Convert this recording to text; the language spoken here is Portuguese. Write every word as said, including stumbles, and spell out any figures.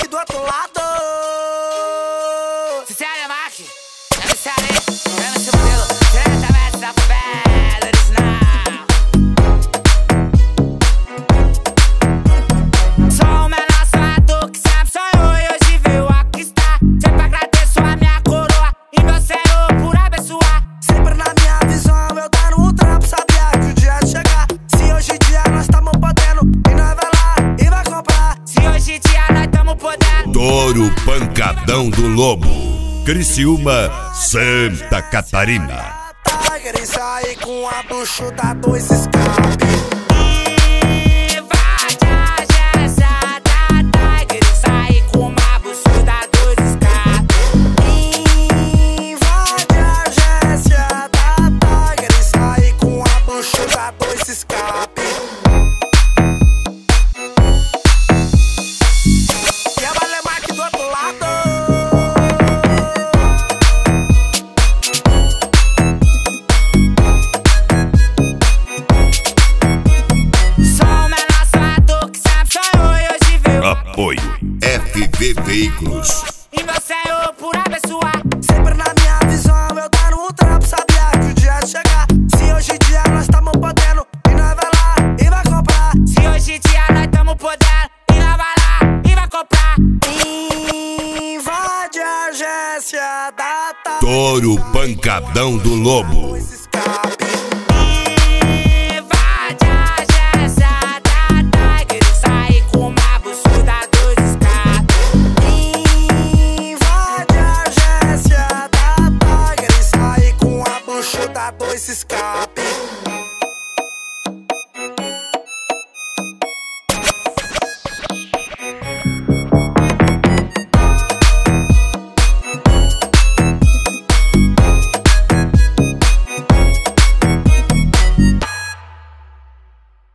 do outro lado. Sincero, Mark, é o Ceará, é esse modelo, diretamente da favela original. Sou o menor sonhador que sempre sonhou e hoje veio aqui estar. Sempre agradeço a minha coroa e meu Senhor por abençoar. Sempre na minha visão eu dando um trampo, sabia que o dia ia chegar. Se hoje em dia nós tamo podendo, e nós vai lá e vai comprar. Se hoje em dia nós tamo podendo. Touro Pancadão do Lobo, Criciúma, Santa Catarina. Querem sair com a bruxuda, dois escape. Invade a agência da Tiger e sair com uma buçuda, dois escapes. Invade a agência da Tiger e sair com a bruxuda, dois escape. E a Valemark do outro lado. Apoio F V Veículos. E meu Senhor por abençoar. Sempre na minha visão eu dando um trampo, sabia que o dia ia chegar. Se hoje em dia nós tamo podendo, e nós vai lá e vai comprar. Se hoje em dia nós tamo podendo, e nós vai lá e vai comprar. Invade a agência da Touro Pancadão do Lobo.